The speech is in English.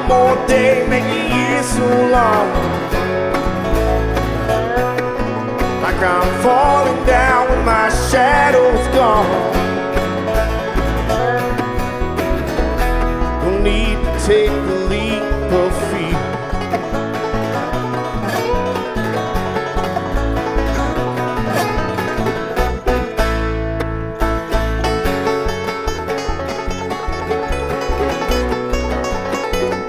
more day, making years so long. Like I'm falling down with my shadow's gone. No need to take